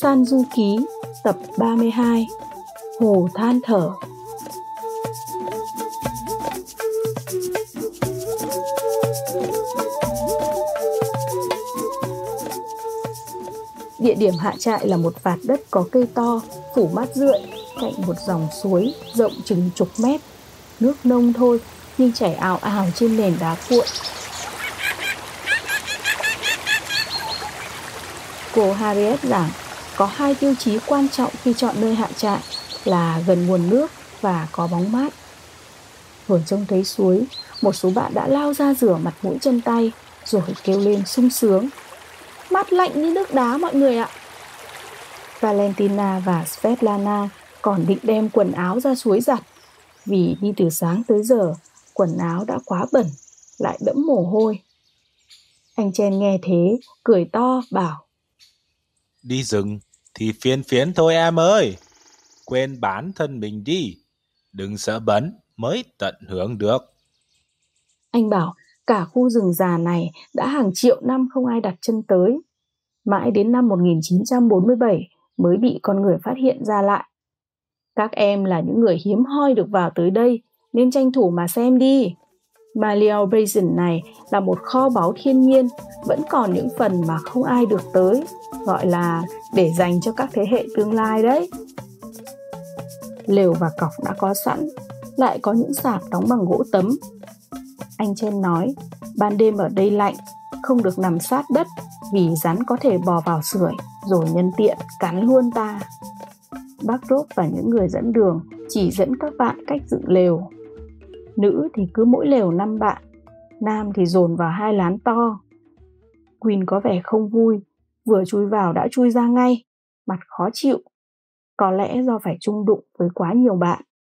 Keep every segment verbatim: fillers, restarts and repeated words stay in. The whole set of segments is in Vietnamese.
San Du Ký tập ba mươi hai. Hồ than thở. Địa điểm hạ trại là một vạt đất có cây to, phủ mát rượi, cạnh một dòng suối rộng chừng chục mét. Nước nông thôi, nhưng chảy ào ào trên nền đá cuội. Cô Harriet giảng có hai tiêu chí quan trọng khi chọn nơi hạ trại là gần nguồn nước và có bóng mát. Vừa trông thấy suối, một số bạn đã lao ra rửa mặt mũi chân tay, rồi kêu lên sung sướng: "Mát lạnh như nước đá mọi người ạ!" Valentina và Svetlana còn định đem quần áo ra suối giặt, vì đi từ sáng tới giờ, quần áo đã quá bẩn, lại đẫm mồ hôi. Anh Chen nghe thế, cười to, bảo: "Đi rừng thì phiền phiền thôi em ơi, quên bản thân mình đi, đừng sợ bẩn mới tận hưởng được." Anh bảo cả khu rừng già này đã hàng triệu năm không ai đặt chân tới. Mãi đến năm một nghìn chín trăm bốn mươi bảy mới bị con người phát hiện ra lại. Các em là những người hiếm hoi được vào tới đây, nên tranh thủ mà xem đi. Maleo Basin này là một kho báu thiên nhiên, vẫn còn những phần mà không ai được tới, gọi là để dành cho các thế hệ tương lai đấy. Lều và cọc đã có sẵn, lại có những sạp đóng bằng gỗ tấm. Anh Chen nói, ban đêm ở đây lạnh, không được nằm sát đất vì rắn có thể bò vào sưởi rồi nhân tiện cắn luôn ta. Bác Rob và những người dẫn đường chỉ dẫn các bạn cách dựng lều. Nữ thì cứ mỗi lều năm bạn, nam thì dồn vào hai lán to. Queen có vẻ không vui, vừa chui vào đã chui ra ngay, mặt khó chịu. Có lẽ do phải chung đụng với quá nhiều bạn.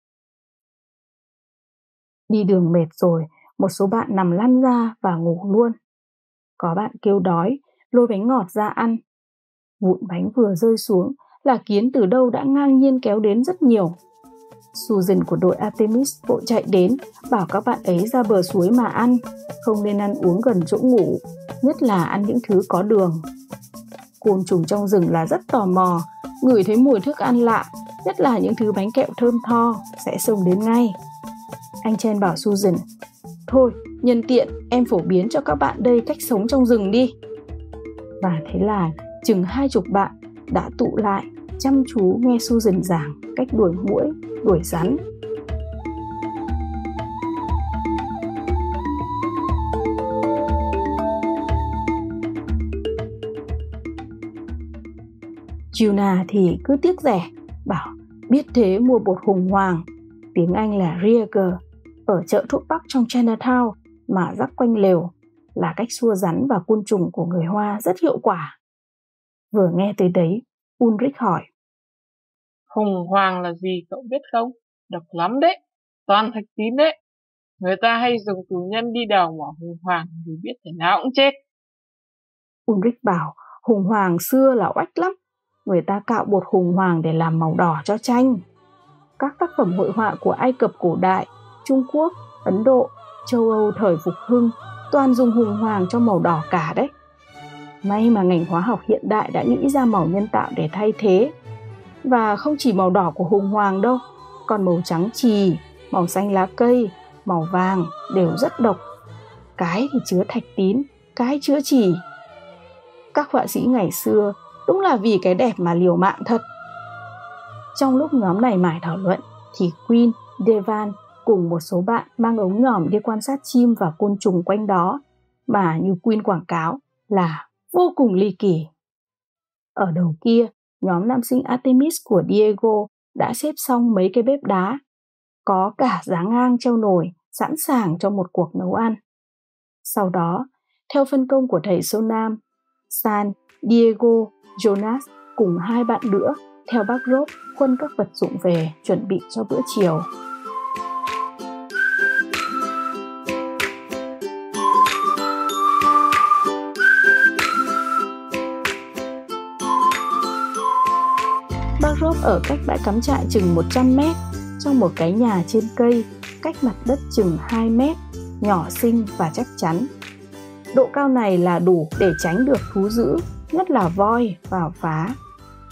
Đi đường mệt rồi, một số bạn nằm lăn ra và ngủ luôn. Có bạn kêu đói, lôi bánh ngọt ra ăn. Vụn bánh vừa rơi xuống là kiến từ đâu đã ngang nhiên kéo đến rất nhiều. Susan của đội Artemis vội chạy đến, bảo các bạn ấy ra bờ suối mà ăn, không nên ăn uống gần chỗ ngủ, nhất là ăn những thứ có đường. Côn trùng trong rừng là rất tò mò, ngửi thấy mùi thức ăn lạ, nhất là những thứ bánh kẹo thơm tho, sẽ xông đến ngay. Anh Chen bảo Susan, thôi, nhân tiện em phổ biến cho các bạn đây cách sống trong rừng đi. Và thế là chừng hai chục bạn đã tụ lại, chăm chú nghe Susan giảng cách đuổi muỗi, đuổi rắn. Juna thì cứ tiếc rẻ, bảo biết thế mua bột hùng hoàng, tiếng Anh là Rieger, ở chợ thuốc bắc trong Chinatown mà rắc quanh lều, là cách xua rắn và côn trùng của người Hoa rất hiệu quả. Vừa nghe tới đấy, Ulrich hỏi, hùng hoàng là gì cậu biết không? Độc lắm đấy, toàn thạch tín đấy. Người ta hay dùng tù nhân đi đào mỏ hùng hoàng thì biết thế nào cũng chết. Ulrich bảo hùng hoàng xưa là oách lắm, người ta cạo bột hùng hoàng để làm màu đỏ cho tranh. Các tác phẩm hội họa của Ai Cập cổ đại, Trung Quốc, Ấn Độ, châu Âu thời phục hưng toàn dùng hùng hoàng cho màu đỏ cả đấy. May mà ngành hóa học hiện đại đã nghĩ ra màu nhân tạo để thay thế. Và không chỉ màu đỏ của hùng hoàng đâu, còn màu trắng chì, màu xanh lá cây, màu vàng đều rất độc. Cái thì chứa thạch tín, cái chứa chì. Các họa sĩ ngày xưa đúng là vì cái đẹp mà liều mạng thật. Trong lúc nhóm này mải thảo luận thì Queen, Devan cùng một số bạn mang ống nhòm đi quan sát chim và côn trùng quanh đó, mà như Queen quảng cáo là vô cùng ly kỳ. Ở đầu kia, nhóm nam sinh Artemis của Diego đã xếp xong mấy cái bếp đá, có cả giá ngang treo nồi sẵn sàng cho một cuộc nấu ăn. Sau đó, theo phân công của thầy số nam, San, Diego, Jonas cùng hai bạn nữa theo bác Rob khuân các vật dụng về chuẩn bị cho bữa chiều. Bác Rob ở cách bãi cắm trại chừng một trăm mét, trong một cái nhà trên cây, cách mặt đất chừng hai mét, nhỏ xinh và chắc chắn. Độ cao này là đủ để tránh được thú dữ, nhất là voi, vào phá.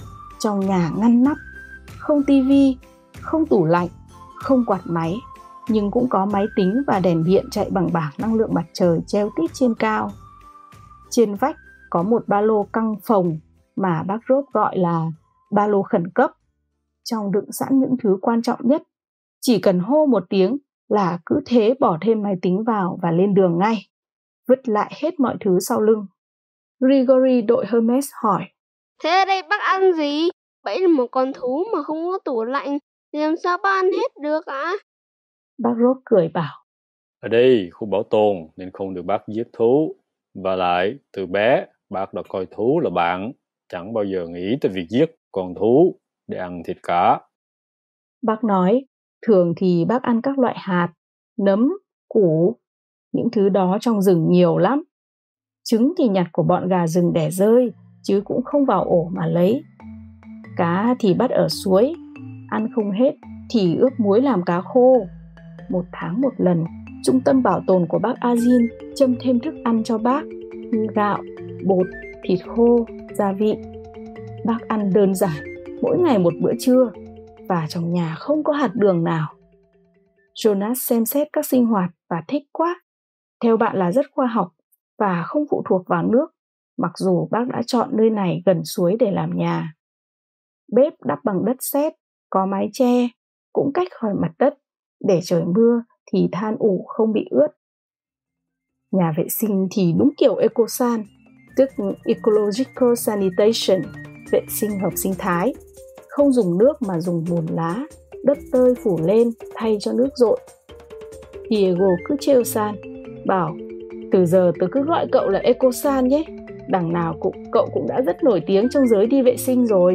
Trong nhà ngăn nắp, không tivi, không tủ lạnh, không quạt máy, nhưng cũng có máy tính và đèn điện chạy bằng bảng năng lượng mặt trời treo tít trên cao. Trên vách có một ba lô căng phồng mà bác Rob gọi là ba lô khẩn cấp, trong đựng sẵn những thứ quan trọng nhất. Chỉ cần hô một tiếng là cứ thế bỏ thêm máy tính vào và lên đường ngay, vứt lại hết mọi thứ sau lưng. Grigory đội Hermes hỏi: Thế ở đây bác ăn gì? Vậy là một con thú mà không có tủ lạnh, thì làm sao bác ăn hết được ạ? À? Bác Rob cười bảo: Ở đây khu bảo tồn nên không được bác giết thú. Và lại, từ bé, bác đã coi thú là bạn, chẳng bao giờ nghĩ tới việc giết con thú để ăn thịt cả. Bác nói, thường thì bác ăn các loại hạt, nấm, củ, những thứ đó trong rừng nhiều lắm. Trứng thì nhặt của bọn gà rừng đẻ rơi, chứ cũng không vào ổ mà lấy. Cá thì bắt ở suối, ăn không hết thì ướp muối làm cá khô. Một tháng một lần, trung tâm bảo tồn của bác Azin châm thêm thức ăn cho bác như gạo, bột, thịt khô, gia vị. Bác ăn đơn giản, mỗi ngày một bữa trưa, và trong nhà không có hạt đường nào. Jonas xem xét các sinh hoạt và thích quá. Theo bạn là rất khoa học và không phụ thuộc vào nước, mặc dù bác đã chọn nơi này gần suối để làm nhà. Bếp đắp bằng đất sét, có mái che, cũng cách khỏi mặt đất, để trời mưa thì than ủ không bị ướt. Nhà vệ sinh thì đúng kiểu Ecosan, tức Ecological Sanitation, vệ sinh hợp sinh thái. Không dùng nước mà dùng bùn lá, đất tơi phủ lên thay cho nước dội. Diego cứ trêu San, bảo: từ giờ tớ cứ gọi cậu là Ecosan nhé. Đằng nào cũng, cậu cũng đã rất nổi tiếng trong giới đi vệ sinh rồi.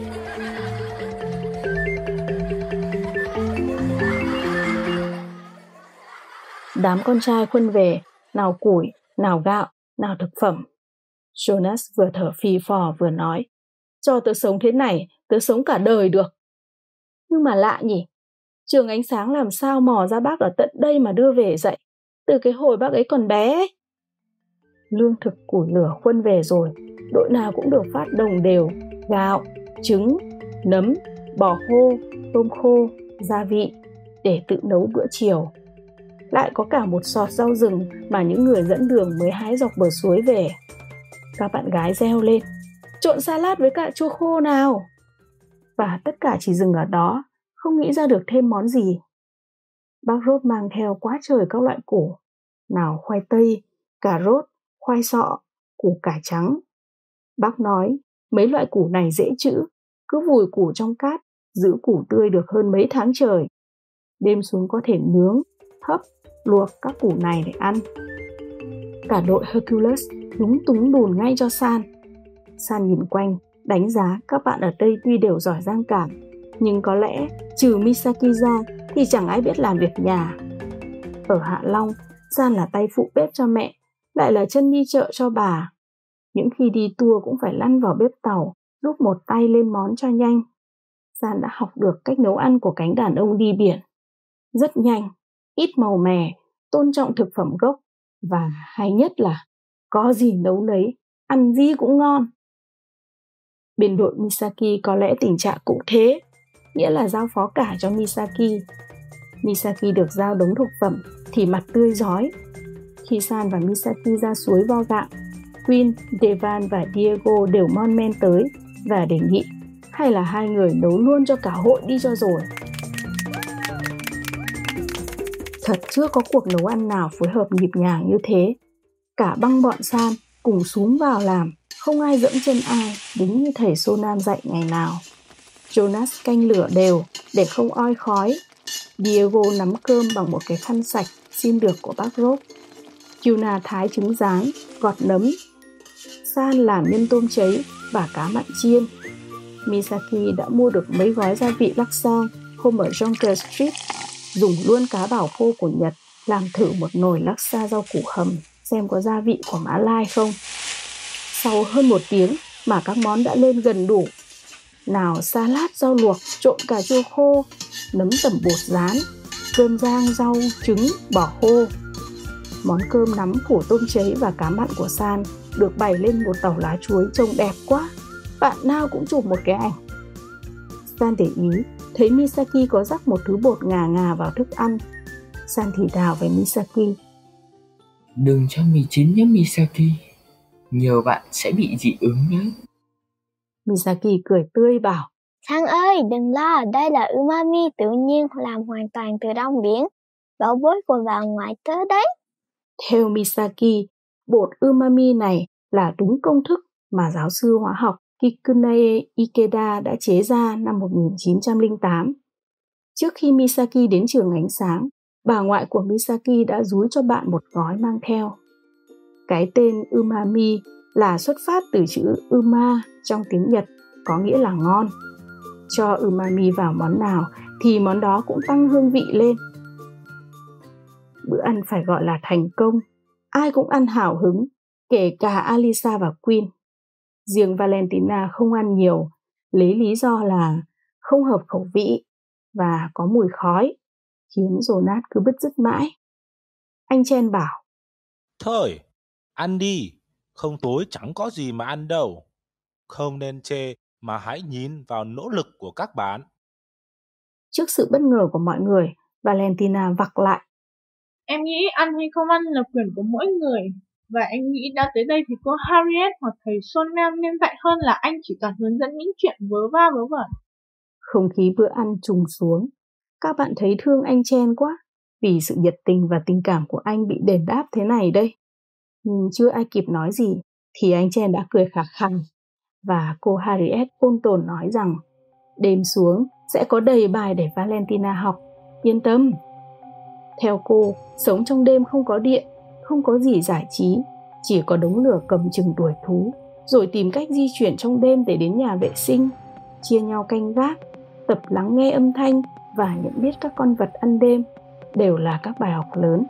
Đám con trai khuân về, nào củi, nào gạo, nào thực phẩm. Jonas vừa thở phì phò vừa nói: cho tớ sống thế này, tớ sống cả đời được. Nhưng mà lạ nhỉ, trường ánh sáng làm sao mò ra bác ở tận đây mà đưa về dạy, từ cái hồi bác ấy còn bé ấy. Lương thực củi lửa khuân về rồi, đội nào cũng được phát đồng đều gạo, trứng, nấm, bò khô, tôm khô, gia vị để tự nấu bữa chiều. Lại có cả một sọt rau rừng mà những người dẫn đường mới hái dọc bờ suối về. Các bạn gái reo lên: trộn salad với cà chua khô nào. Và tất cả chỉ dừng ở đó, không nghĩ ra được thêm món gì. Bác Rob mang theo quá trời các loại củ, nào khoai tây, cà rốt, khoai sọ, củ cải trắng. Bác nói mấy loại củ này dễ trữ, cứ vùi củ trong cát, giữ củ tươi được hơn mấy tháng trời. Đêm xuống có thể nướng, hấp, luộc các củ này để ăn. Cả đội Hercules lúng túng đùn ngay cho San. San nhìn quanh, đánh giá các bạn ở đây tuy đều giỏi giang cảm, nhưng có lẽ trừ Misaki ra thì chẳng ai biết làm việc nhà. Ở Hạ Long, San là tay phụ bếp cho mẹ, lại là chân đi chợ cho bà. Những khi đi tour cũng phải lăn vào bếp tàu, giúp một tay lên món cho nhanh. San đã học được cách nấu ăn của cánh đàn ông đi biển. Rất nhanh, ít màu mè, tôn trọng thực phẩm gốc, và hay nhất là có gì nấu nấy, ăn gì cũng ngon. Bên đội Misaki có lẽ tình trạng cũng thế, nghĩa là giao phó cả cho Misaki. Misaki được giao đống thực phẩm thì mặt tươi rói. Khi San và Misaki ra suối vo gạo, Queen, Devan và Diego đều mon men tới và đề nghị hay là hai người nấu luôn cho cả hội đi cho rồi. Thật chưa có cuộc nấu ăn nào phối hợp nhịp nhàng như thế. Cả băng bọn San cùng xúm vào làm, không ai dẫm chân ai, đúng như thầy Sonam dạy ngày nào. Jonas canh lửa đều để không oi khói. Diego nắm cơm bằng một cái khăn sạch xin được của bác Rob. Yuna thái trứng rán, gọt nấm. San làm nhân tôm cháy và cá mặn chiên. Misaki đã mua được mấy gói gia vị laksa hôm ở Jonker Street, dùng luôn cá bảo khô của Nhật làm thử một nồi laksa rau củ hầm xem có gia vị của Mã Lai không. Sau hơn một tiếng mà các món đã lên gần đủ. Nào salad rau luộc trộn cà chua khô, nấm tẩm bột rán, cơm rang rau, trứng, bò khô. Món cơm nắm phủ tôm cháy và cá mặn của San được bày lên một tàu lá chuối trông đẹp quá. Bạn nào cũng chụp một cái ảnh. San để ý, thấy Misaki có rắc một thứ bột ngà ngà vào thức ăn. San thì thào với Misaki. Đừng cho mì chín nhé Misaki, nhiều bạn sẽ bị dị ứng đấy. Misaki cười tươi bảo. San ơi, đừng lo, đây là umami tự nhiên làm hoàn toàn từ rong biển. Bảo bối của bà ngoại tớ đấy. Theo Misaki, bột umami này là đúng công thức mà giáo sư hóa học Kikunae Ikeda đã chế ra năm một nghìn chín trăm lẻ tám. Trước khi Misaki đến trường ánh sáng, bà ngoại của Misaki đã dúi cho bạn một gói mang theo. Cái tên umami là xuất phát từ chữ uma trong tiếng Nhật, có nghĩa là ngon. Cho umami vào món nào thì món đó cũng tăng hương vị lên. Bữa ăn phải gọi là thành công. Ai cũng ăn hào hứng, kể cả Alisa và Queen. Riêng Valentina không ăn nhiều, lấy lý do là không hợp khẩu vị và có mùi khói, khiến Jonas cứ bứt rứt mãi. Anh Chen bảo, thôi, ăn đi, không tối chẳng có gì mà ăn đâu. Không nên chê mà hãy nhìn vào nỗ lực của các bạn. Trước sự bất ngờ của mọi người, Valentina vặc lại. Em nghĩ ăn hay không ăn là quyền của mỗi người. Và anh nghĩ đã tới đây thì cô Harriet hoặc thầy Sonam nên dạy hơn là anh chỉ toàn hướng dẫn những chuyện vớ va vớ vẩn. Không khí bữa ăn trùng xuống. Các bạn thấy thương anh Chen quá, vì sự nhiệt tình và tình cảm của anh bị đền đáp thế này đây. Nhưng chưa ai kịp nói gì thì anh Chen đã cười khà khà. Và cô Harriet ôn tồn nói rằng đêm xuống sẽ có đầy bài để Valentina học, yên tâm. Theo cô, sống trong đêm không có điện, không có gì giải trí, chỉ có đống lửa cầm chừng đuổi thú, rồi tìm cách di chuyển trong đêm để đến nhà vệ sinh, chia nhau canh gác, tập lắng nghe âm thanh và nhận biết các con vật ăn đêm, đều là các bài học lớn.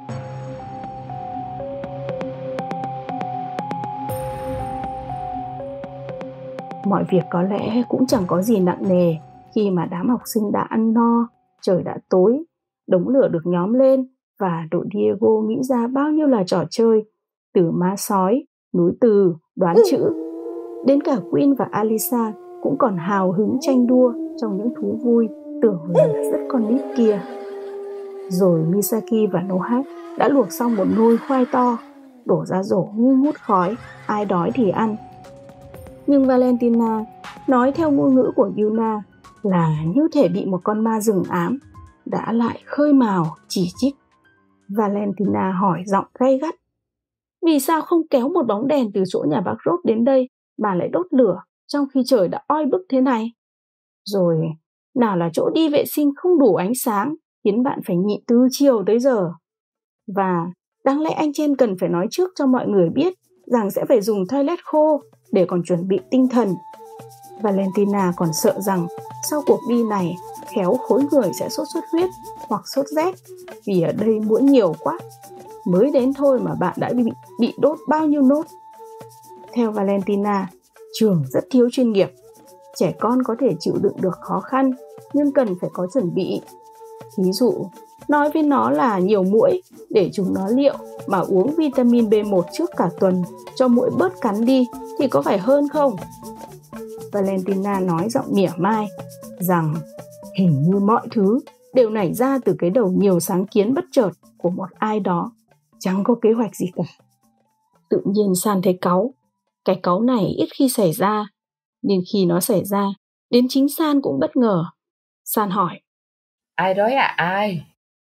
Mọi việc có lẽ cũng chẳng có gì nặng nề khi mà đám học sinh đã ăn no, trời đã tối, đống lửa được nhóm lên và đội Diego nghĩ ra bao nhiêu là trò chơi, từ ma sói, núi từ, đoán chữ. Đến cả Queen và Alisa cũng còn hào hứng tranh đua trong những thú vui tưởng là rất con nít kia. Rồi Misaki và Nohat đã luộc xong một nồi khoai to, đổ ra rổ như ngút khói, ai đói thì ăn. Nhưng Valentina nói theo ngôn ngữ của Yuna là như thể bị một con ma rừng ám, đã lại khơi mào chỉ trích. Valentina hỏi giọng gay gắt, vì sao không kéo một bóng đèn từ chỗ nhà bác Rốt đến đây mà lại đốt lửa trong khi trời đã oi bức thế này? Rồi nào là chỗ đi vệ sinh không đủ ánh sáng khiến bạn phải nhịn từ chiều tới giờ. Và đáng lẽ anh Chen cần phải nói trước cho mọi người biết rằng sẽ phải dùng toilet khô để còn chuẩn bị tinh thần. Valentina còn sợ rằng sau cuộc đi này khéo khối người sẽ sốt xuất huyết hoặc sốt rét, vì ở đây muỗi nhiều quá. Mới đến thôi mà bạn đã bị, bị đốt bao nhiêu nốt. Theo Valentina, trường rất thiếu chuyên nghiệp. Trẻ con có thể chịu đựng được khó khăn, nhưng cần phải có chuẩn bị. Ví dụ, nói với nó là nhiều muỗi để chúng nó liệu mà uống vitamin B một trước cả tuần cho muỗi bớt cắn đi thì có phải hơn không? Valentina nói giọng mỉa mai rằng hình như mọi thứ đều nảy ra từ cái đầu nhiều sáng kiến bất chợt của một ai đó, chẳng có kế hoạch gì cả. Tự nhiên San thấy cáu. Cái cáu này ít khi xảy ra, nên khi nó xảy ra, đến chính San cũng bất ngờ. San hỏi, ai đói à ai?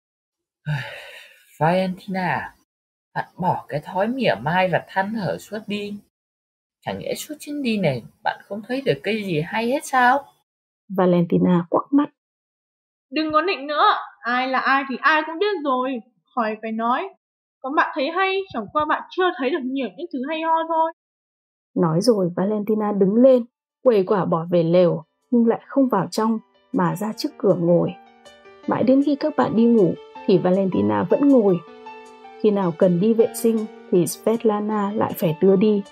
Valentina, bạn bỏ cái thói mỉa mai và than thở suốt đi. Chẳng lẽ suốt chuyến đi này bạn không thấy được cái gì hay hết sao? Valentina quắc mắt. Đừng có nịnh nữa, ai là ai thì ai cũng biết rồi, khỏi phải nói. Còn bạn thấy hay, chẳng qua bạn chưa thấy được nhiều những thứ hay ho thôi. Nói rồi Valentina đứng lên, quầy quả bỏ về lều, nhưng lại không vào trong mà ra trước cửa ngồi. Mãi đến khi các bạn đi ngủ thì Valentina vẫn ngồi. Khi nào cần đi vệ sinh thì Svetlana lại phải đưa đi.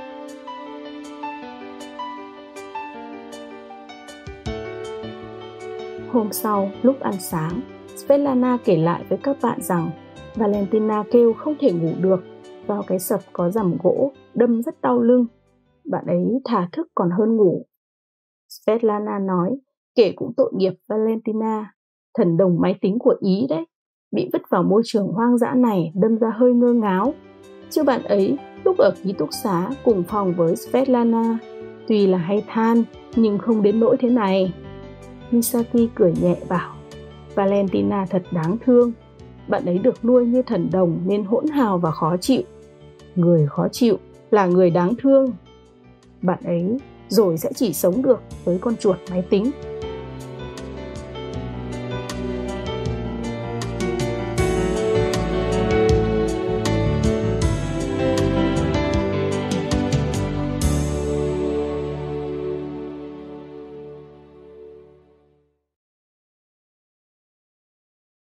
Hôm sau, lúc ăn sáng, Svetlana kể lại với các bạn rằng Valentina kêu không thể ngủ được do cái sập có rằm gỗ đâm rất đau lưng. Bạn ấy thà thức còn hơn ngủ. Svetlana nói Kể cũng tội nghiệp Valentina, thần đồng máy tính của Ý đấy, bị vứt vào môi trường hoang dã này đâm ra hơi ngơ ngáo. Chứ bạn ấy lúc ở ký túc xá cùng phòng với Svetlana, tuy là hay than nhưng không đến nỗi thế này. Misaki cười nhẹ bảo, Valentina thật đáng thương. Bạn ấy được nuôi như thần đồng nên hỗn hào và khó chịu. Người khó chịu là người đáng thương. Bạn ấy rồi sẽ chỉ sống được với con chuột máy tính.